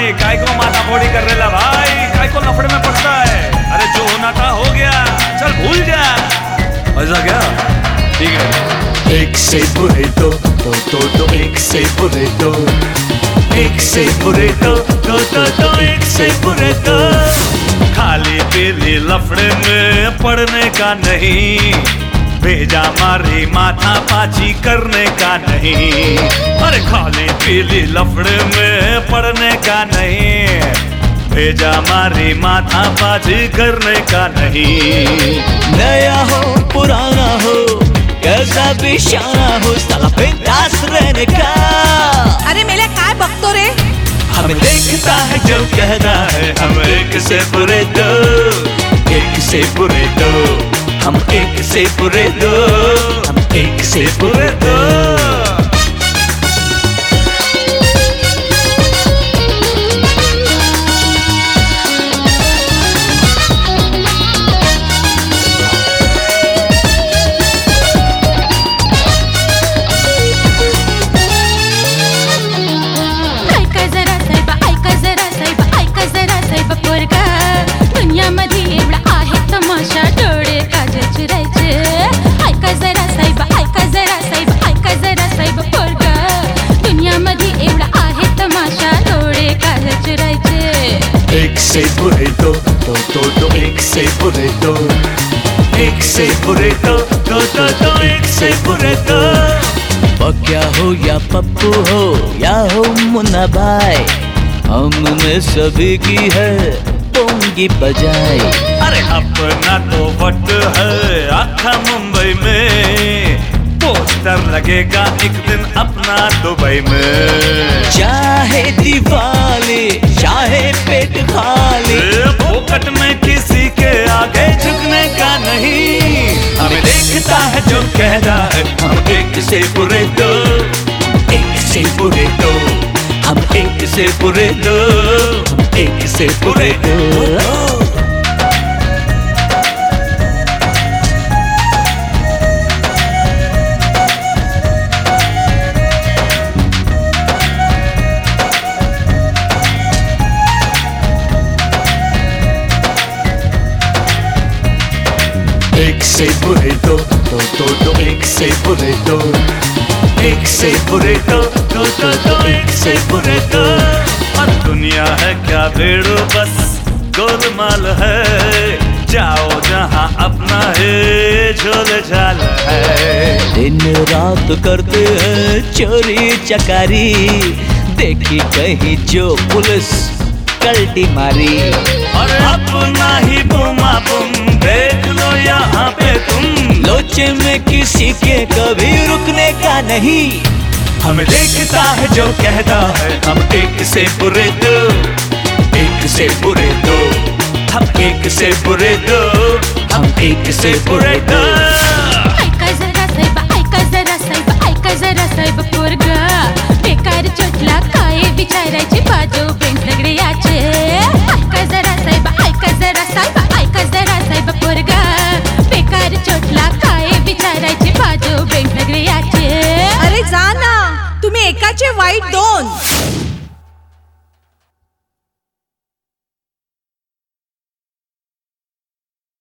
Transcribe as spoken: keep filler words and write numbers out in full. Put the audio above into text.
भाई काय को माथा फोड़ी कर रेला भाई, काय को लफड़े में पड़ता है। अरे जो होना था हो गया, चल भूल जा। ऐसा क्या? ठीक है। एक से बुरे दो दो दो दो एक से बुरे दो, एक से बुरे दो दो दो दो एक से बुरे दो। खाली पीली लफड़े में पड़ने का नहीं, भेजा मारी माथा पाची करने का नहीं। अरे खाली पीली लफड़े में पड़ने का नहीं, भेजा मारी माथा पाची करने का नहीं। नया हो पुराना हो कैसा भी शाना हो, साला बिंदास रहने का। अरे मेले काय बघतो रे? हमें देखता है जो कहता है, हम एक से बुरे दो, एक से बुरे दो, हम एक से बुरे दो, हम एक से बुरे दो। एक से बुरे दो दो दो दो एक से बुरे दो, एक से बुरे दो दो दो दो एक से बुरे दो। पक्या हो या पप्पू हो या हो मुन्ना भाई, हमने सभी की है पोंगी बजाई। अरे अपना तो वट है आखा मुंबई में, पोस्टर लगेगा एक दिन अपना दुबई में। चाहे दिवाली चाहे पेट खाली, फोकट में किसी के आगे झुकने का नहीं। हमें देखता है जो कहता है, हम एक से बुरे दो, एक से बुरे दो, हम एक से बुरे दो, एक से बुरे दो। एक से बुरे दो दो दो दो एक से बुरे दो, एक से बुरे दो दो दो दो एक से बुरे दो। और दुनिया है क्या भेड़ो बस गोलमाल है, जाओ जहाँ अपना है झोल झाल है। दिन रात करते हैं चोरी चकारी, देखी कहीं जो पुलिस कल्टी मारी। और अपना ही बुमा बुम देख लो यहाँ पे तुम, लोचे में किसी के कभी रुकने का नहीं। हमें देखता है जो कहता है, हम एक से बुरे दो, एक से बुरे दो, हम एक से बुरे दो, हम एक से बुरे दो। ऐका जरा साहेब, ऐका जरा साहेब, ऐका जरा साहेब पोरगा, बेकार चोटला काय विचारायची बाजू बेन सगळे याचे। ऐका जरा साहेब, ऐका जरा साहेब, ऐका जरा साहेब पोरगा, बेकार चोटला काय विचारायची बाजू बेन सगळे याचे। अरे जा ना, तुम्ही एकाचे वाईट दोन.